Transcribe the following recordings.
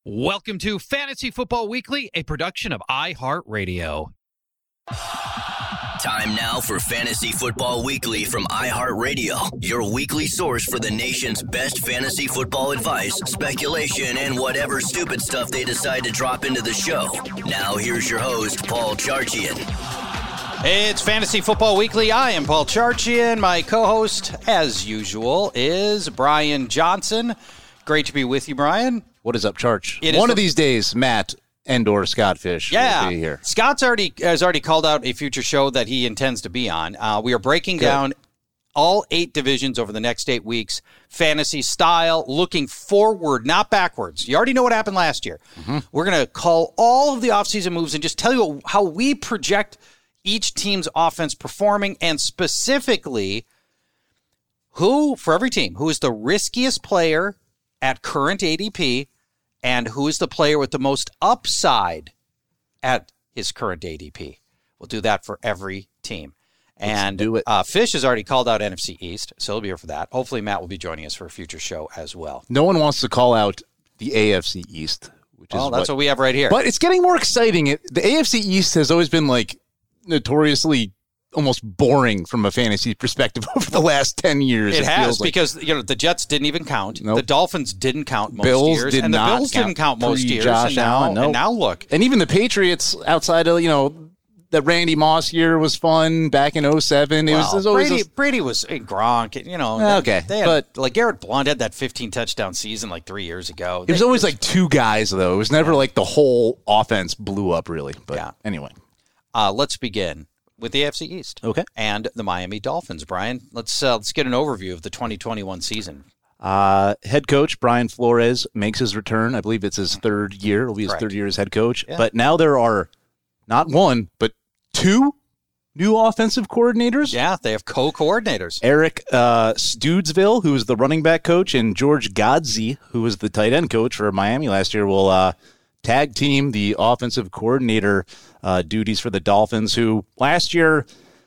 Welcome to Fantasy Football Weekly, a production of iHeartRadio. Time now for Fantasy Football Weekly from iHeartRadio, your weekly source for the nation's best fantasy football advice, speculation, and whatever stupid stuff they decide to drop into the show. Now here's your host, Paul Charchian. It's Fantasy Football Weekly. I am Paul Charchian. My co-host, as usual, is Brian Johnson. Great to be with you, Brian. What is up, Charch? One of these days, Matt and/or Scott Fish will be here. Scott's has already called out a future show that he intends to be on. We are breaking down all 8 divisions over the next 8 weeks, fantasy style, looking forward, not backwards. You already know what happened last year. Mm-hmm. We're going to call all of the offseason moves and just tell you how we project each team's offense performing, and specifically who, for every team, who is the riskiest player at current ADP, and who is the player with the most upside at his current ADP. We'll do that for every team. And Fish has already called out NFC East, so he'll be here for that. Hopefully Matt will be joining us for a future show as well. No one wants to call out the AFC East, which is that's what we have right here. But it's getting more exciting. The AFC East has always been notoriously almost boring from a fantasy perspective over the last 10 years. It has, because the Jets didn't even count. Nope. The Dolphins didn't count most Bills years. Did and the not Bills didn't count most years. Josh Allen, and now look. And even the Patriots, outside of, the Randy Moss year was fun back in 2007. It was always Brady was Gronk, okay. But Garrett Blount had that 15 touchdown season 3 years ago. It was always two guys, though. It was never the whole offense blew up, really. But anyway. Let's begin with the AFC East. Okay. And the Miami Dolphins. Brian, let's get an overview of the 2021 season. Head coach Brian Flores makes his return. I believe it's his third year. It'll be his third year as head coach. Yeah. But now there are not one, but 2 new offensive coordinators. Yeah, they have co-coordinators. Eric Studesville, who was the running back coach, and George Godsey, who was the tight end coach for Miami last year, will tag team the offensive coordinator duties for the Dolphins, who last year,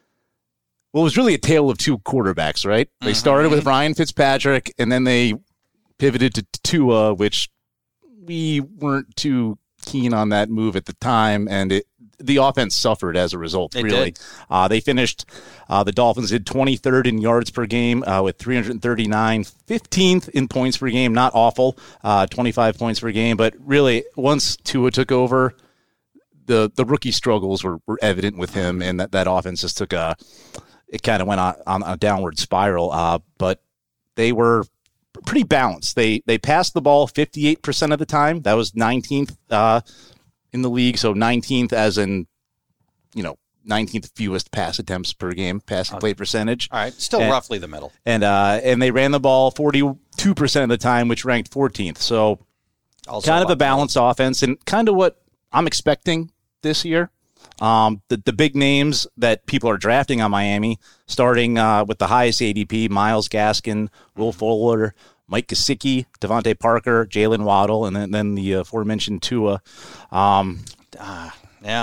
was really a tale of 2 quarterbacks, right? Mm-hmm. They started with Ryan Fitzpatrick, and then they pivoted to Tua, which we weren't too keen on that move at the time, and the offense suffered as a result, really. They finished, the Dolphins did 23rd in yards per game with 339, 15th in points per game. Not awful, 25 points per game. But really, once Tua took over, the rookie struggles were evident with him, and that offense just it kind of went on a downward spiral. But they were pretty balanced. They passed the ball 58% of the time. That was 19th in the league, so 19th as in, 19th fewest pass attempts per game, passing play percentage. All right, still roughly the middle. And they ran the ball 42% of the time, which ranked 14th. So also kind of a balanced offense, and kind of what I'm expecting this year. The big names that people are drafting on Miami, starting with the highest ADP, Myles Gaskin, Will Fuller, Mike Gesicki, Devontae Parker, Jalen Waddle, and then the aforementioned Tua. Yeah.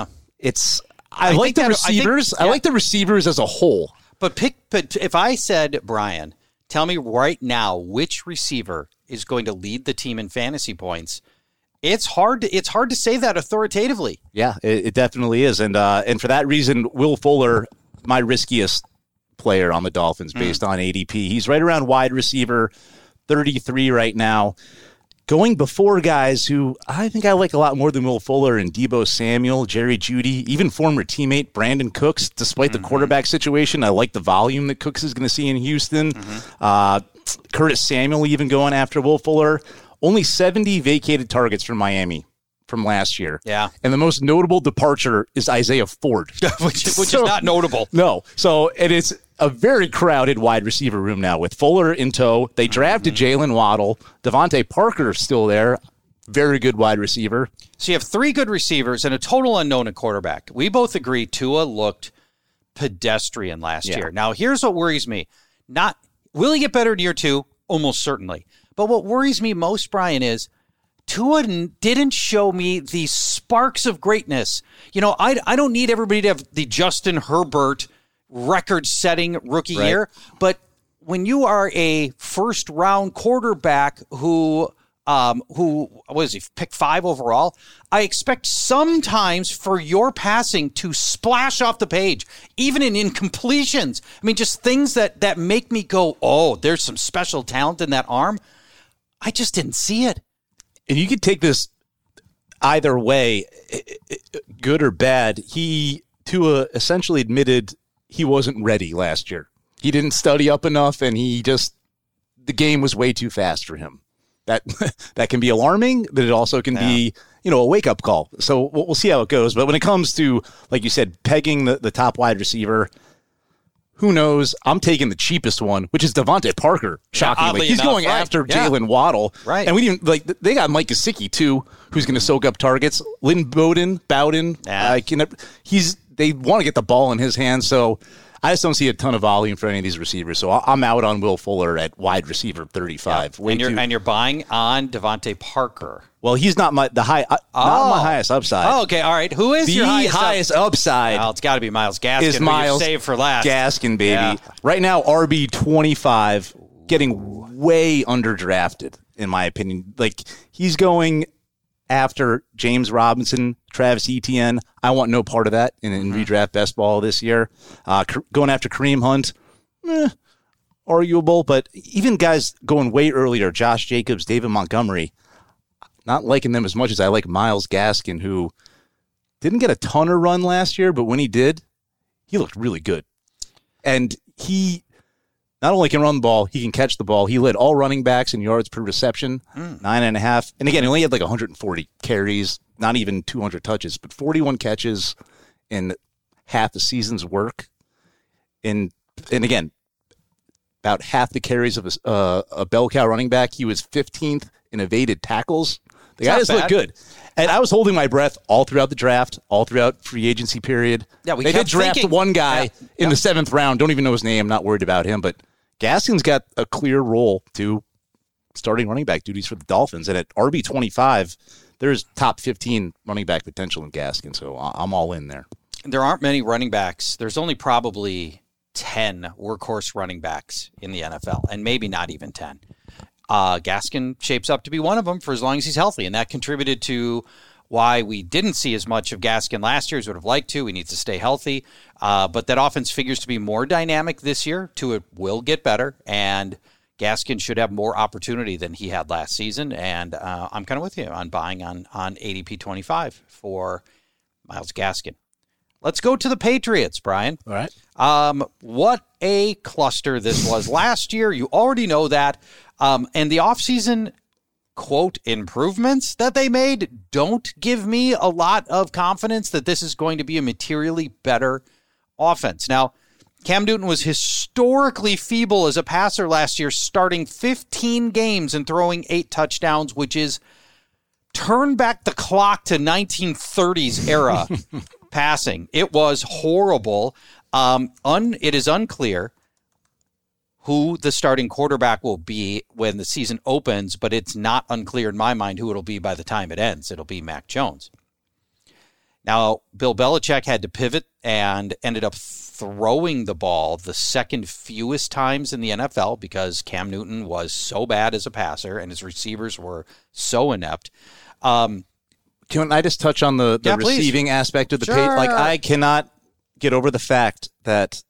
I like the receivers. I like the receivers as a whole. But if I said, Brian, tell me right now which receiver is going to lead the team in fantasy points, it's hard to say that authoritatively. Yeah, it definitely is. And for that reason, Will Fuller, my riskiest player on the Dolphins based on ADP. He's right around wide receiver 33 right now, going before guys who I think I like a lot more than Will Fuller and Deebo Samuel, Jerry Jeudy, even former teammate Brandon Cooks. Despite the quarterback situation, I like the volume that Cooks is going to see in Houston. Curtis Samuel even going after Will Fuller. Only 70 vacated targets from Miami from last year. Yeah. And the most notable departure is Isaiah Ford. which is not notable. No. So it is a very crowded wide receiver room now with Fuller in tow. They drafted Jalen Waddle. Devontae Parker still there. Very good wide receiver. So you have 3 good receivers and a total unknown at quarterback. We both agree Tua looked pedestrian last year. Now, here's what worries me. Will he get better in year 2? Almost certainly. But what worries me most, Brian, is Tua didn't show me the sparks of greatness. I don't need everybody to have the Justin Herbert record-setting rookie year, but when you are a first-round quarterback who who was he, picked 5 overall, I expect sometimes for your passing to splash off the page, even in incompletions. I mean, just things that make me go, oh, there's some special talent in that arm. I just didn't see it. And you could take this either way, good or bad. Tua essentially admitted he wasn't ready last year. He didn't study up enough, and the game was way too fast for him. That can be alarming, but it also can be, a wake-up call. So we'll see how it goes. But when it comes to, like you said, pegging the top wide receiver, who knows? I'm taking the cheapest one, which is Devontae Parker. Shockingly, he's going after Jalen Waddle, right? And we didn't they got Mike Gesicki too, who's going to soak up targets. Lynn Bowden, they want to get the ball in his hands, so I just don't see a ton of volume for any of these receivers. So I'm out on Will Fuller at wide receiver 35. Yeah. And you're buying on Devontae Parker. Well, he's not my highest upside. Oh, okay, all right. Who is the your highest upside? Well, it's got to be Myles Gaskin. Is Myles saved for last? Gaskin, baby. Yeah. Right now, RB 25, getting way underdrafted in my opinion. Like he's going after James Robinson, Travis Etienne. I want no part of that in redraft best ball this year. Going after Kareem Hunt, arguable, but even guys going way earlier, Josh Jacobs, David Montgomery, not liking them as much as I like Myles Gaskin, who didn't get a ton of run last year, but when he did, he looked really good. And he not only can run the ball, he can catch the ball. He led all running backs in yards per reception, 9.5. And again, he only had like 140 carries, not even 200 touches, but 41 catches in half the season's work. And again, about half the carries of a bell cow running back. He was 15th in evaded tackles. The guy just looked good. And I was holding my breath all throughout the draft, all throughout free agency period. Yeah, they did draft one guy in the 7th round. Don't even know his name. Not worried about him. But Gaskin's got a clear role to starting running back duties for the Dolphins. And at RB 25, there's top 15 running back potential in Gaskin. So I'm all in there. There aren't many running backs. There's only probably 10 workhorse running backs in the NFL, and maybe not even 10. Gaskin shapes up to be one of them for as long as he's healthy, and that contributed to why we didn't see as much of Gaskin last year as we would have liked to. He needs to stay healthy, but that offense figures to be more dynamic this year. Tua will get better, and Gaskin should have more opportunity than he had last season, and I'm kind of with you on buying on ADP 25 for Myles Gaskin. Let's go to the Patriots, Brian. All right. What a cluster this was last year. You already know that. And the offseason, quote, improvements that they made don't give me a lot of confidence that this is going to be a materially better offense. Now, Cam Newton was historically feeble as a passer last year, starting 15 games and throwing 8 touchdowns, which is turn back the clock to 1930s era passing. It was horrible. It is unclear who the starting quarterback will be when the season opens, but it's not unclear in my mind who it'll be by the time it ends. It'll be Mac Jones. Now, Bill Belichick had to pivot and ended up throwing the ball the second fewest times in the NFL because Cam Newton was so bad as a passer and his receivers were so inept. Can I just touch on the receiving aspect of the page? Like, I cannot get over the fact that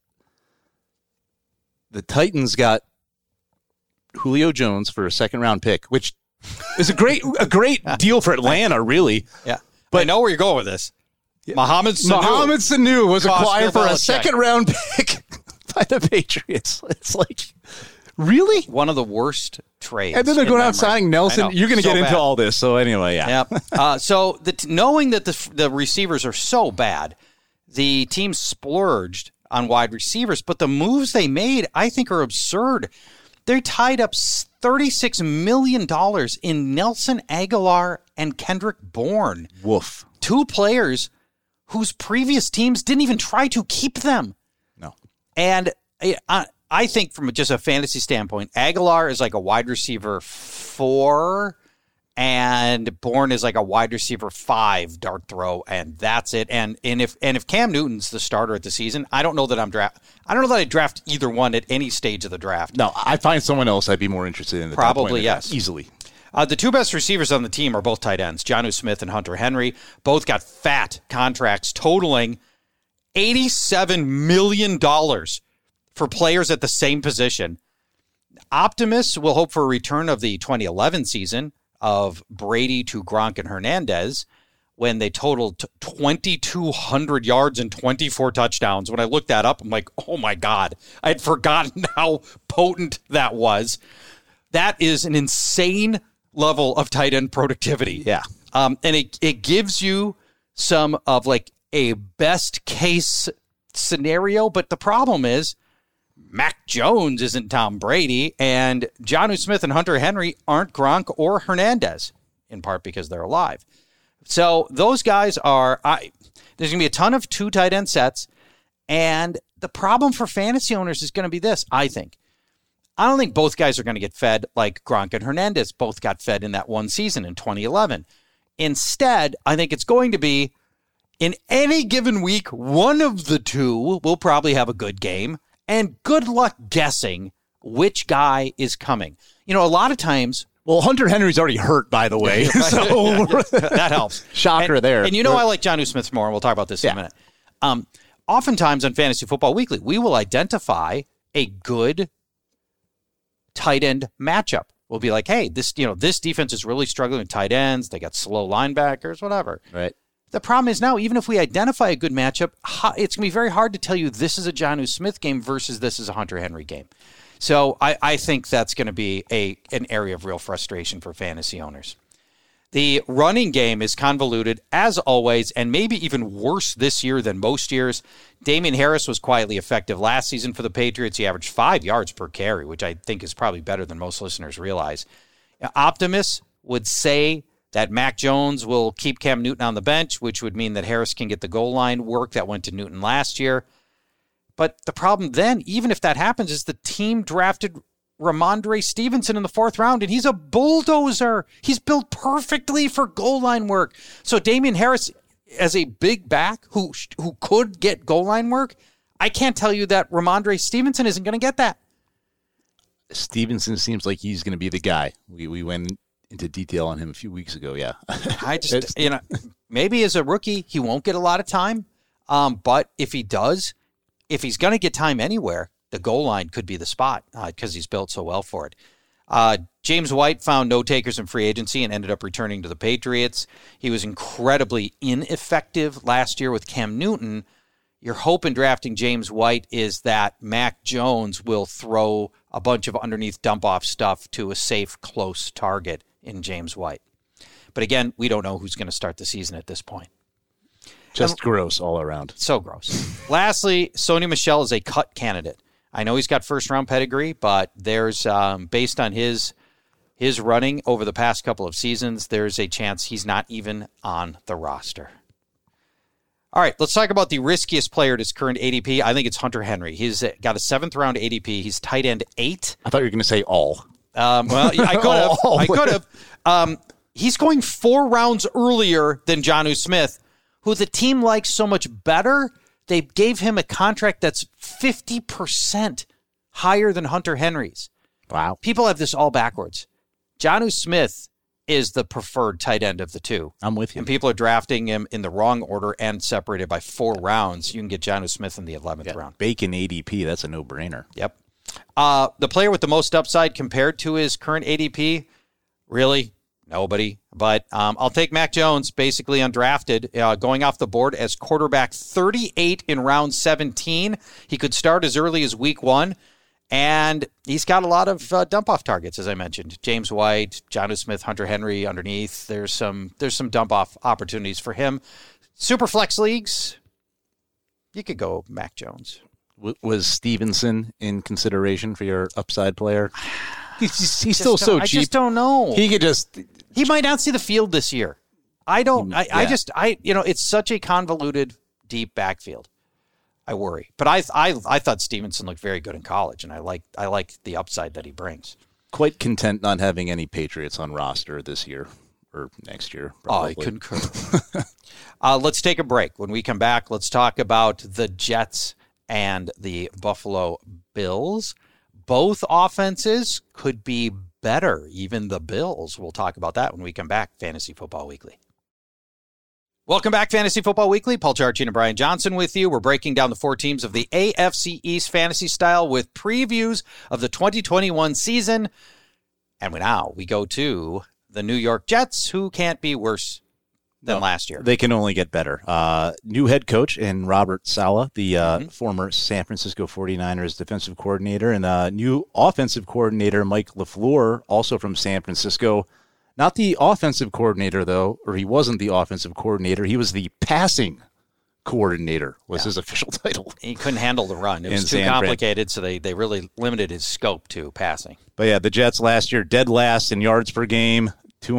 the Titans got Julio Jones for a 2nd-round pick, which is a great deal for Atlanta, really. Yeah, but I know where you're going with this. Mohamed Sanu was acquired for a 2nd-round pick by the Patriots. It's like, really? One of the worst trades. And then they're going out signing Nelson. You're going to get into all this. So anyway, yeah. So knowing that the receivers are so bad, the team splurged on wide receivers, but the moves they made, I think, are absurd. They tied up $36 million in Nelson Aguilar and Kendrick Bourne. Woof. 2 players whose previous teams didn't even try to keep them. No. And I think from just a fantasy standpoint, Aguilar is like a wide receiver 4, and Bourne is like a wide receiver 5 dart throw, and that's it. And if Cam Newton's the starter at the season, I don't know that I'd draft either one at any stage of the draft. No, I find someone else I'd be more interested in. Probably, yes. Easily. The two best receivers on the team are both tight ends, Jonnu Smith and Hunter Henry. Both got fat contracts totaling $87 million for players at the same position. Optimists will hope for a return of the 2011 season of Brady to Gronk and Hernandez when they totaled 2,200 yards and 24 touchdowns. When I looked that up, I'm like, oh my God, I had forgotten how potent that was. That is an insane level of tight end productivity. Yeah. And it gives you some of like a best case scenario, but the problem is Mac Jones isn't Tom Brady, and Jonnu Smith and Hunter Henry aren't Gronk or Hernandez, in part because they're alive. So those guys are, there's going to be a ton of two tight end sets, and the problem for fantasy owners is going to be this, I think. I don't think both guys are going to get fed like Gronk and Hernandez both got fed in that one season in 2011. Instead, I think it's going to be, in any given week, one of the two will probably have a good game, and good luck guessing which guy is coming. You know, a lot of times... Well, Hunter Henry's already hurt, by the way. So that helps. Shocker there. And you know I like Jonnu Smith more, and we'll talk about this in a minute. Oftentimes on Fantasy Football Weekly, we will identify a good tight end matchup. We'll be like, hey, this defense is really struggling with tight ends. They got slow linebackers, whatever. Right. The problem is now, even if we identify a good matchup, it's going to be very hard to tell you this is a Jonnu Smith game versus this is a Hunter Henry game. So I think that's going to be an area of real frustration for fantasy owners. The running game is convoluted, as always, and maybe even worse this year than most years. Damian Harris was quietly effective last season for the Patriots. He averaged 5 yards per carry, which I think is probably better than most listeners realize. Optimists would say that Mac Jones will keep Cam Newton on the bench, which would mean that Harris can get the goal line work that went to Newton last year. But the problem then, even if that happens, is the team drafted Ramondre Stevenson in the 4th round, and he's a bulldozer. He's built perfectly for goal line work. So Damian Harris, as a big back who could get goal line work, I can't tell you that Ramondre Stevenson isn't going to get that. Stevenson seems like he's going to be the guy. We went into detail on him a few weeks ago, yeah. I just, maybe as a rookie, he won't get a lot of time. But if he does, if he's going to get time anywhere, the goal line could be the spot because he's built so well for it. James White found no takers in free agency and ended up returning to the Patriots. He was incredibly ineffective last year with Cam Newton. Your hope in drafting James White is that Mac Jones will throw a bunch of underneath dump-off stuff to a safe, close target in James White. But again, we don't know who's going to start the season at this point. Just gross all around. So gross. Lastly, Sony Michel is a cut candidate. I know he's got first-round pedigree, but there's, based on his running over the past couple of seasons, there's a chance he's not even on the roster. All right, let's talk about the riskiest player at his current ADP. I think it's Hunter Henry. He's got a 7th-round ADP. He's tight end 8. I thought you were going to say all. Well, I could have. He's going 4 rounds earlier than Jonnu Smith, who the team likes so much better. They gave him a contract that's 50% higher than Hunter Henry's. Wow. People have this all backwards. Jonnu Smith is the preferred tight end of the two. I'm with you. And people are drafting him in the wrong order and separated by 4 rounds. You can get Jonnu Smith in the 11th round. Bacon ADP, that's a no-brainer. Yep. The player with the most upside compared to his current ADP, really, nobody. But I'll take Mac Jones, basically undrafted, going off the board as quarterback 38 in round 17. He could start as early as week 1. And he's got a lot of dump-off targets, as I mentioned. James White, Jonnu Smith, Hunter Henry underneath. There's some dump-off opportunities for him. Superflex leagues, you could go Mac Jones. Was Stevenson in consideration for your upside player? He's still so cheap. I just don't know. He might not see the field this year. It's such a convoluted, deep backfield. I worry. But I thought Stevenson looked very good in college, and I like the upside that he brings. Quite content not having any Patriots on roster this year or next year. Probably. Oh, I concur. Let's take a break. When we come back, let's talk about the Jets and the Buffalo Bills. Both offenses could be better, even the Bills. We'll talk about that when we come back. Fantasy Football Weekly. Welcome back, Fantasy Football Weekly. Paul Charchian and Brian Johnson with you. We're breaking down the 4 teams of the AFC East fantasy style with previews of the 2021 season. And now we go to the New York Jets, who can't be worse than last year. They can only get better. New head coach in Robert Saleh, the former San Francisco 49ers defensive coordinator, and new offensive coordinator Mike LaFleur, also from San Francisco. Not the offensive coordinator, though, or he wasn't the offensive coordinator. He was the passing coordinator, was his official title. He couldn't handle the run. It was too complicated, so they really limited his scope to passing. But yeah, the Jets last year, dead last in yards per game,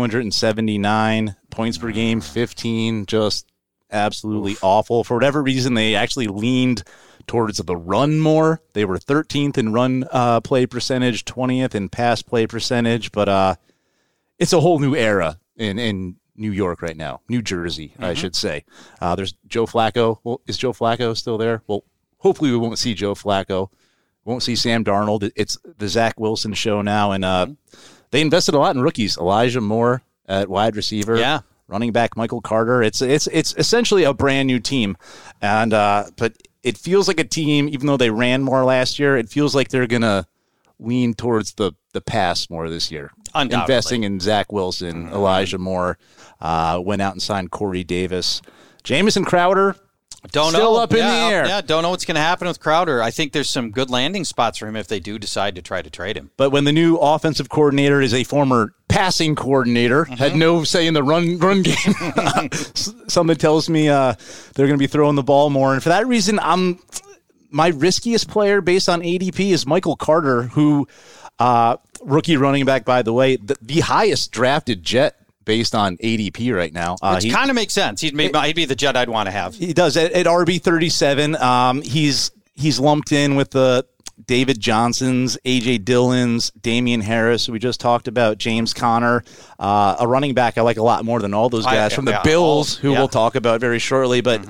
279, points per game, 15, just absolutely awful. For whatever reason, they actually leaned towards the run more. They were 13th in run play percentage, 20th in pass play percentage, but it's a whole new era in New York right now. New Jersey, I should say. There's Joe Flacco. Well, is Joe Flacco still there? Well, hopefully we won't see Joe Flacco. Won't see Sam Darnold. It's the Zach Wilson show now, and they invested a lot in rookies. Elijah Moore at wide receiver. Yeah. Running back Michael Carter. It's essentially a brand new team, and but it feels like a team. Even though they ran more last year, it feels like they're gonna lean towards the pass more this year. Investing in Zach Wilson, Elijah Moore, went out and signed Corey Davis. Jamison Crowder, still up in the air. Yeah, don't know what's going to happen with Crowder. I think there's some good landing spots for him if they do decide to try to trade him. But when the new offensive coordinator is a former passing coordinator, had no say in the run game, something tells me they're going to be throwing the ball more. And for that reason, my riskiest player based on ADP is Michael Carter, who rookie running back, by the way, the highest drafted Jet based on ADP right now. Which kind of makes sense. He'd be the Jet I'd want to have. He does. At RB37, he's lumped in with the David Johnsons, A.J. Dillons, Damian Harris, who we just talked about, James Conner, a running back I like a lot more than all those guys from the Bills, who we'll talk about very shortly. But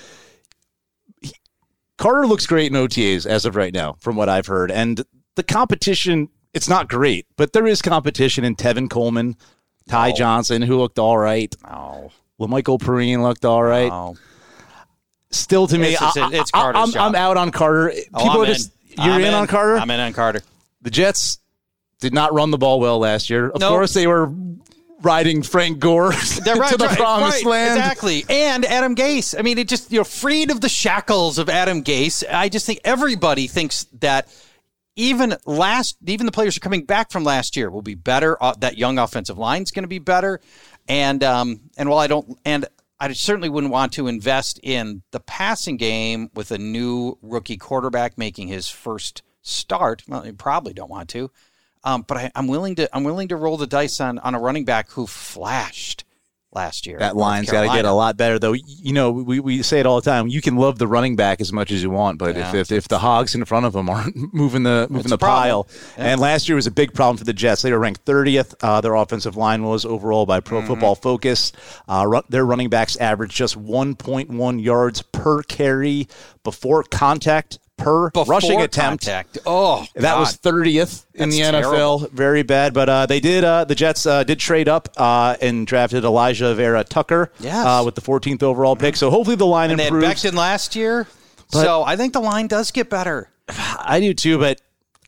Carter looks great in OTAs as of right now, from what I've heard. And the competition, it's not great, but there is competition in Tevin Coleman, Ty Johnson, who looked all right. LaMichael Perrine looked all right. Still, to me, it's Carter's job. I'm out on Carter. You're in on Carter? I'm in on Carter. The Jets did not run the ball well last year. Of course, they were riding Frank Gore to the promised land. Exactly. And Adam Gase. I mean, it just, you're freed of the shackles of Adam Gase. I just think everybody thinks that even the players who are coming back from last year will be better. That young offensive line is going to be better. And while I certainly wouldn't want to invest in the passing game with a new rookie quarterback making his first start. Well, you probably don't want to. But I'm willing to roll the dice on a running back who flashed last year. That line's got to get a lot better, though. You know, we say it all the time. You can love the running back as much as you want, but if the hogs in front of them aren't moving the pile, and last year was a big problem for the Jets. They were ranked 30th. Their offensive line was overall by Pro Football Focus. Their running backs averaged just 1.1 yards per carry before contact. Per rushing attempt. Oh, that was 30th in the NFL. Very bad. But the Jets did trade up and drafted Elijah Vera Tucker with the 14th overall pick. So hopefully the line improves. They had Becton last year. So I think the line does get better. I do too, but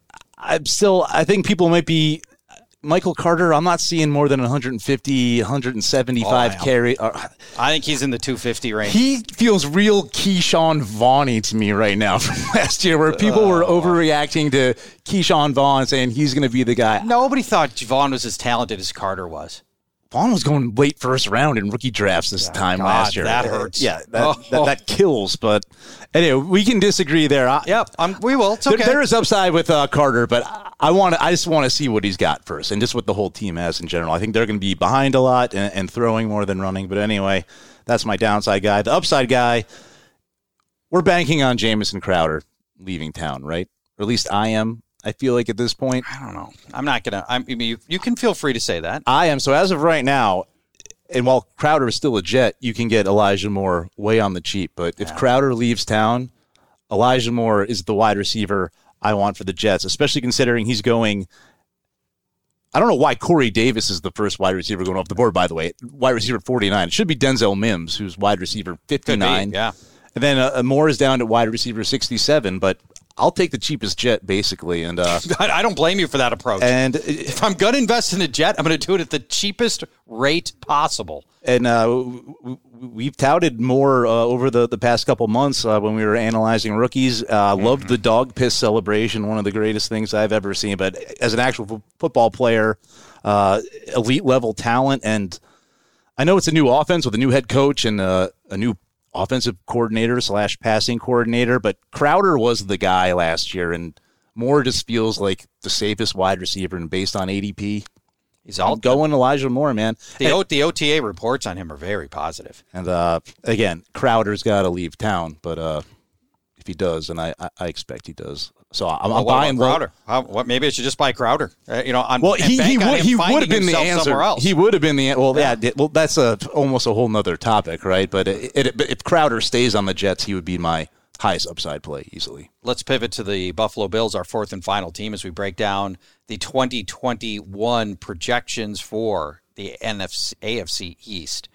I think people might be Michael Carter. I'm not seeing more than 150, 175 carry. I think he's in the 250 range. He feels real Keyshawn Vaughn-y to me right now from last year, where people were overreacting to Keyshawn Vaughn, saying he's going to be the guy. Nobody thought Vaughn was as talented as Carter was. Vaughn was going late first round in rookie drafts this time last year. That hurts. Yeah, that kills. But anyway, we can disagree there. We will. It's okay. There is upside with Carter, but I just want to see what he's got first, and just what the whole team has in general. I think they're going to be behind a lot and throwing more than running. But anyway, that's my downside guy. The upside guy, we're banking on Jamison Crowder leaving town, right? Or at least I am. I feel like at this point. I don't know. I'm not going to. You can feel free to say that. I am. So as of right now, and while Crowder is still a Jet, you can get Elijah Moore way on the cheap. But if Crowder leaves town, Elijah Moore is the wide receiver I want for the Jets, especially considering he's going I don't know why Corey Davis is the first wide receiver going off the board, by the way. Wide receiver 49. It should be Denzel Mims, who's wide receiver 59. Yeah. And then Moore is down to wide receiver 67, but I'll take the cheapest jet, basically. And I don't blame you for that approach. And if I'm going to invest in a jet, I'm going to do it at the cheapest rate possible. And we've touted Moore over the past couple months when we were analyzing rookies. Loved the dog piss celebration, one of the greatest things I've ever seen. But as an actual football player, elite level talent, and I know it's a new offense with a new head coach and a new offensive coordinator / passing coordinator, but Crowder was the guy last year, and Moore just feels like the safest wide receiver, and based on ADP, he's all going Elijah Moore, man. The OTA reports on him are very positive. And again, Crowder's got to leave town, but if he does, and I expect he does, so I'm buying Crowder. Maybe I should just buy Crowder. He would have been the answer. He would have been the answer. Well, yeah. Well, that's almost a whole nother topic, right? But if Crowder stays on the Jets, he would be my highest upside play easily. Let's pivot to the Buffalo Bills, our fourth and final team, as we break down the 2021 projections for the AFC East.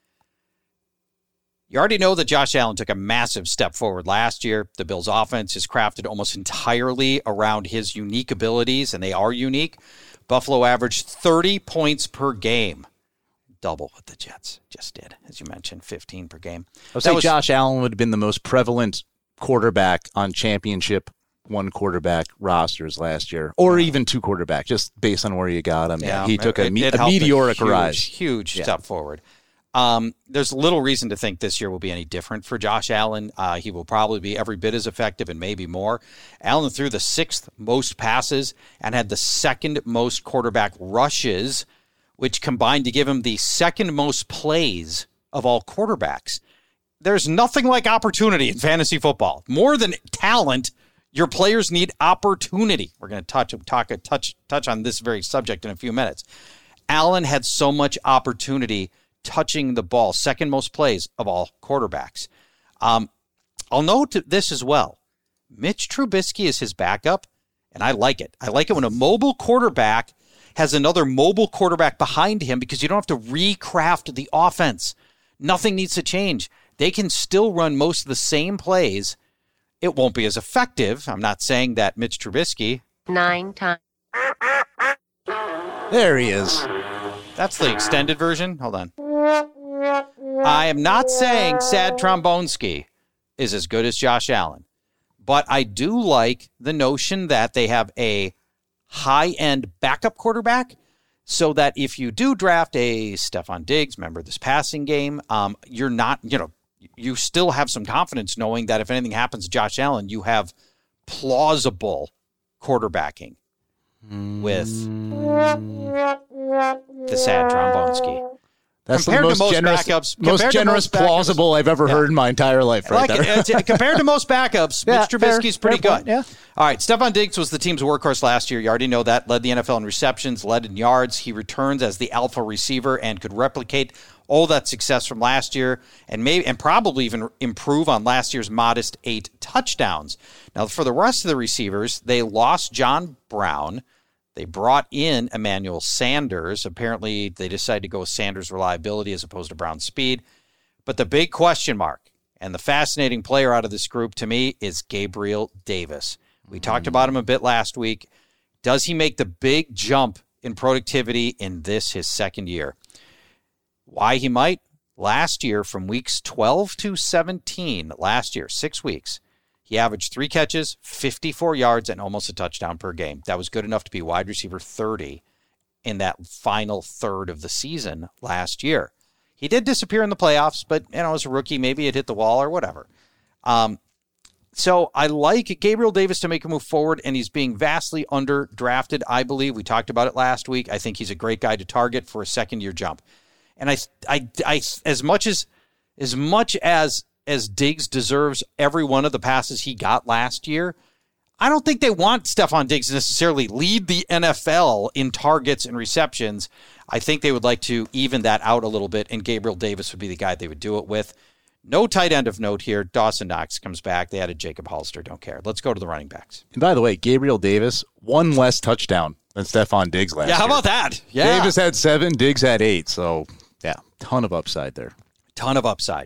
You already know that Josh Allen took a massive step forward last year. The Bills' offense is crafted almost entirely around his unique abilities, and they are unique. Buffalo averaged 30 points per game. Double what the Jets just did, as you mentioned, 15 per game. I would say Josh Allen would have been the most prevalent quarterback on championship one quarterback rosters last year, or even two quarterback, just based on where you got him. Yeah, he took a meteoric rise. Huge step forward. There's little reason to think this year will be any different for Josh Allen. He will probably be every bit as effective and maybe more. Allen threw the 6th most passes and had the 2nd most quarterback rushes, which combined to give him the 2nd most plays of all quarterbacks. There's nothing like opportunity in fantasy football. More than talent, your players need opportunity. We're going to touch on this very subject in a few minutes. Allen had so much opportunity touching the ball, 2nd most plays of all quarterbacks. I'll note this as well. Mitch Trubisky is his backup, and I like it. I like it when a mobile quarterback has another mobile quarterback behind him because you don't have to recraft the offense. Nothing needs to change. They can still run most of the same plays. It won't be as effective. I'm not saying that Mitch Trubisky. 9 times. There he is. That's the extended version. Hold on. I am not saying Sad Trombonski is as good as Josh Allen, but I do like the notion that they have a high-end backup quarterback so that if you do draft a Stephon Diggs, member of this passing game, you're not, you still have some confidence knowing that if anything happens to Josh Allen, you have plausible quarterbacking with the Sad Trombonski. That's compared the most generous, plausible I've ever heard in my entire life. Right there. Compared to most backups, Mitch Trubisky's pretty good. Yeah. All right, Stephon Diggs was the team's workhorse last year. You already know that. Led the NFL in receptions, led in yards. He returns as the alpha receiver and could replicate all that success from last year and probably even improve on last year's modest 8 touchdowns. Now, for the rest of the receivers, they lost John Brown. They brought in Emmanuel Sanders. Apparently, they decided to go with Sanders' reliability as opposed to Brown's speed. But the big question mark and the fascinating player out of this group to me is Gabriel Davis. We talked about him a bit last week. Does he make the big jump in productivity in this, his 2nd year? Why he might? Last year, from weeks 12 to 17, 6 weeks, he averaged 3 catches, 54 yards, and almost a touchdown per game. That was good enough to be wide receiver 30 in that final third of the season last year. He did disappear in the playoffs, but as a rookie, maybe it hit the wall or whatever. So I like Gabriel Davis to make a move forward, and he's being vastly underdrafted, I believe. We talked about it last week. I think he's a great guy to target for a 2nd-year jump. And I as much as Diggs deserves every one of the passes he got last year, I don't think they want Stephon Diggs to necessarily lead the NFL in targets and receptions. I think they would like to even that out a little bit, and Gabriel Davis would be the guy they would do it with. No tight end of note here. Dawson Knox comes back. They added Jacob Hollister. Don't care. Let's go to the running backs. And by the way, Gabriel Davis, one less touchdown than Stephon Diggs last year. Yeah, how about that? Yeah. Davis had 7, Diggs had 8. So, yeah, ton of upside there. Ton of upside.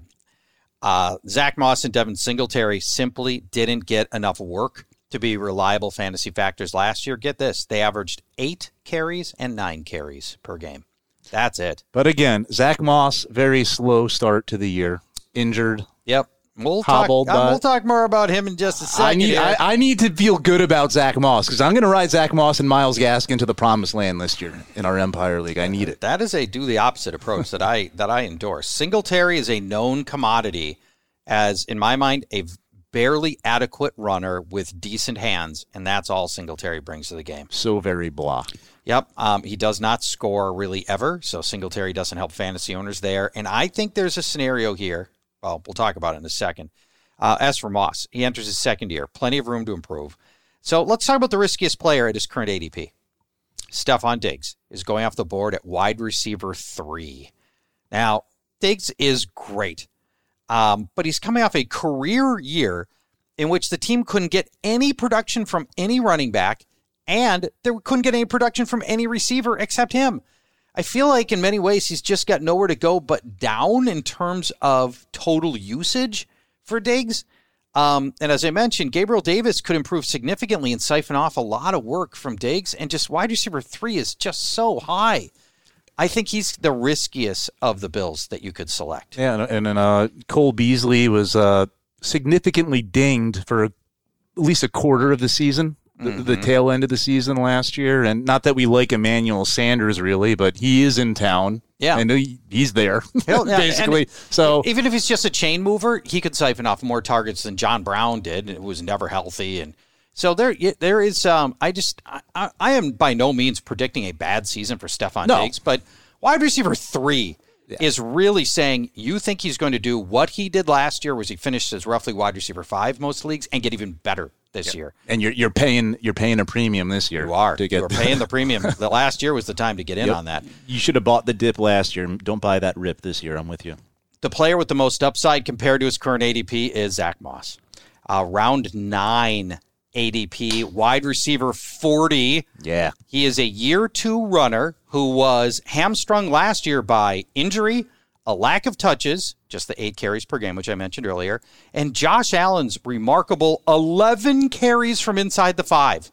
Zach Moss and Devin Singletary simply didn't get enough work to be reliable fantasy factors last year. Get this. They averaged 8 carries and 9 carries per game. That's it. But again, Zach Moss, very slow start to the year. Injured. Yep. We'll talk more about him in just a second. I need to feel good about Zach Moss because I'm going to ride Zach Moss and Myles Gaskin to the promised land this year in our Empire League. I need it. That is a do the opposite approach that I endorse. Singletary is a known commodity as, in my mind, a barely adequate runner with decent hands, and that's all Singletary brings to the game. So very blah. Yep. He does not score really ever, so Singletary doesn't help fantasy owners there. And I think there's a scenario here. Well, we'll talk about it in a second. As for Moss, he enters his second year. Plenty of room to improve. So let's talk about the riskiest player at his current ADP. Stephon Diggs is going off the board at wide receiver 3. Now, Diggs is great, but he's coming off a career year in which the team couldn't get any production from any running back, and they couldn't get any production from any receiver except him. I feel like in many ways he's just got nowhere to go but down in terms of total usage for Diggs. And as I mentioned, Gabriel Davis could improve significantly and siphon off a lot of work from Diggs, and just wide receiver 3 is just so high. I think he's the riskiest of the Bills that you could select. Yeah, and Cole Beasley was significantly dinged for at least a quarter of the season. The tail end of the season last year. And not that we like Emmanuel Sanders, really, but he is in town. Yeah. And he's there, basically. So even if he's just a chain mover, he could siphon off more targets than John Brown did, who was never healthy. And so there is, I am by no means predicting a bad season for Stephon Diggs, but wide receiver 3 is really saying you think he's going to do what he did last year, was he finished as roughly wide receiver 5 most leagues, and get even better this year. And you're paying a premium this year. You are. You're paying the premium. The last year was the time to get in on that. You should have bought the dip last year. Don't buy that rip this year. I'm with you. The player with the most upside compared to his current ADP is Zach Moss. Round 9 ADP, wide receiver 40. Yeah. He is a year 2 runner who was hamstrung last year by injury, a lack of touches, just the 8 carries per game, which I mentioned earlier, and Josh Allen's remarkable 11 carries from inside the 5.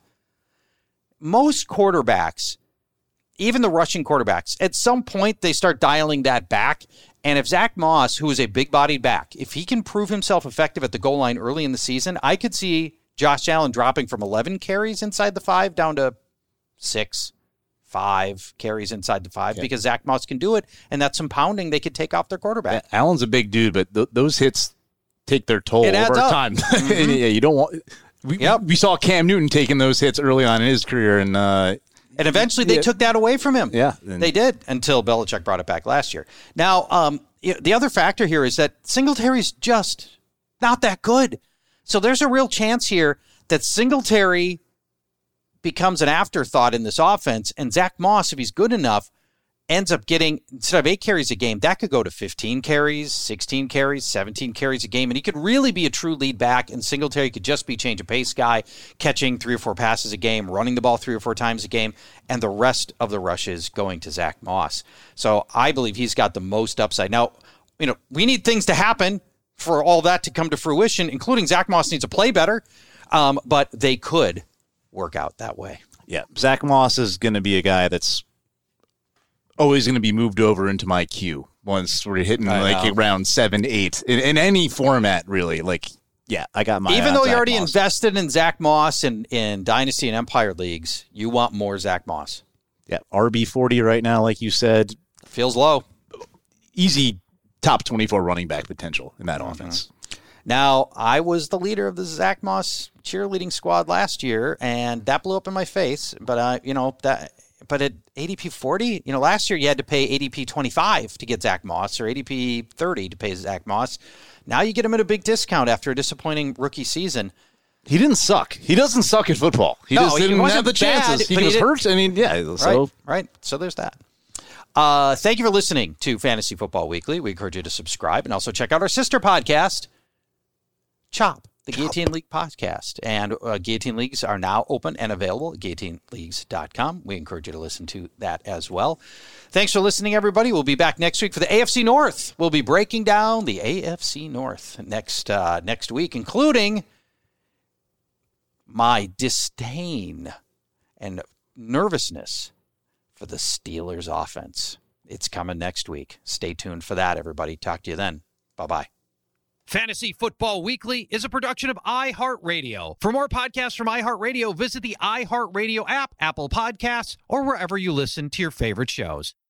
Most quarterbacks, even the rushing quarterbacks, at some point they start dialing that back. And if Zach Moss, who is a big-bodied back, if he can prove himself effective at the goal line early in the season, I could see Josh Allen dropping from 11 carries inside the 5 down to 6, 5 carries inside the 5 because Zach Moss can do it, and that's some pounding they could take off their quarterback. Yeah, Allen's a big dude, but those hits take their toll over time. Yeah, you don't want. We saw Cam Newton taking those hits early on in his career, and eventually they took that away from him. Yeah, they did until Belichick brought it back last year. Now, the other factor here is that Singletary's just not that good. So there's a real chance here that Singletary becomes an afterthought in this offense, and Zach Moss, if he's good enough, ends up getting, instead of 8 carries a game, that could go to 15 carries, 16 carries, 17 carries a game, and he could really be a true lead back, and Singletary could just be change of pace guy, catching 3 or 4 passes a game, running the ball 3 or 4 times a game, and the rest of the rushes going to Zach Moss. So I believe he's got the most upside. Now, we need things to happen for all that to come to fruition, including Zach Moss needs to play better, but they could work out that way. Yeah, Zach Moss is going to be a guy that's always going to be moved over into my queue once we're hitting around 7, 8 in any format, really. I got my. Even though you already Moss. invested in Zach Moss in Dynasty and Empire leagues, you want more Zach Moss. Yeah, RB40 right now, like you said, feels low. Easy top 24 running back potential in that offense. Now, I was the leader of the Zach Moss cheerleading squad last year, and that blew up in my face. But at ADP 40, last year you had to pay ADP 25 to get Zach Moss, or ADP 30 to pay Zach Moss. Now you get him at a big discount after a disappointing rookie season. He didn't suck. He doesn't suck at football. He just didn't have the chances. He was hurt. I mean, yeah. Right. So there's that. Thank you for listening to Fantasy Football Weekly. We encourage you to subscribe and also check out our sister podcast, Chop, the Guillotine League podcast. And Guillotine Leagues are now open and available at guillotineleagues.com. We encourage you to listen to that as well. Thanks for listening, everybody. We'll be back next week for the AFC North. We'll be breaking down the AFC North next week, including my disdain and nervousness for the Steelers offense. It's coming next week. Stay tuned for that, everybody. Talk to you then. Bye-bye. Fantasy Football Weekly is a production of iHeartRadio. For more podcasts from iHeartRadio, visit the iHeartRadio app, Apple Podcasts, or wherever you listen to your favorite shows.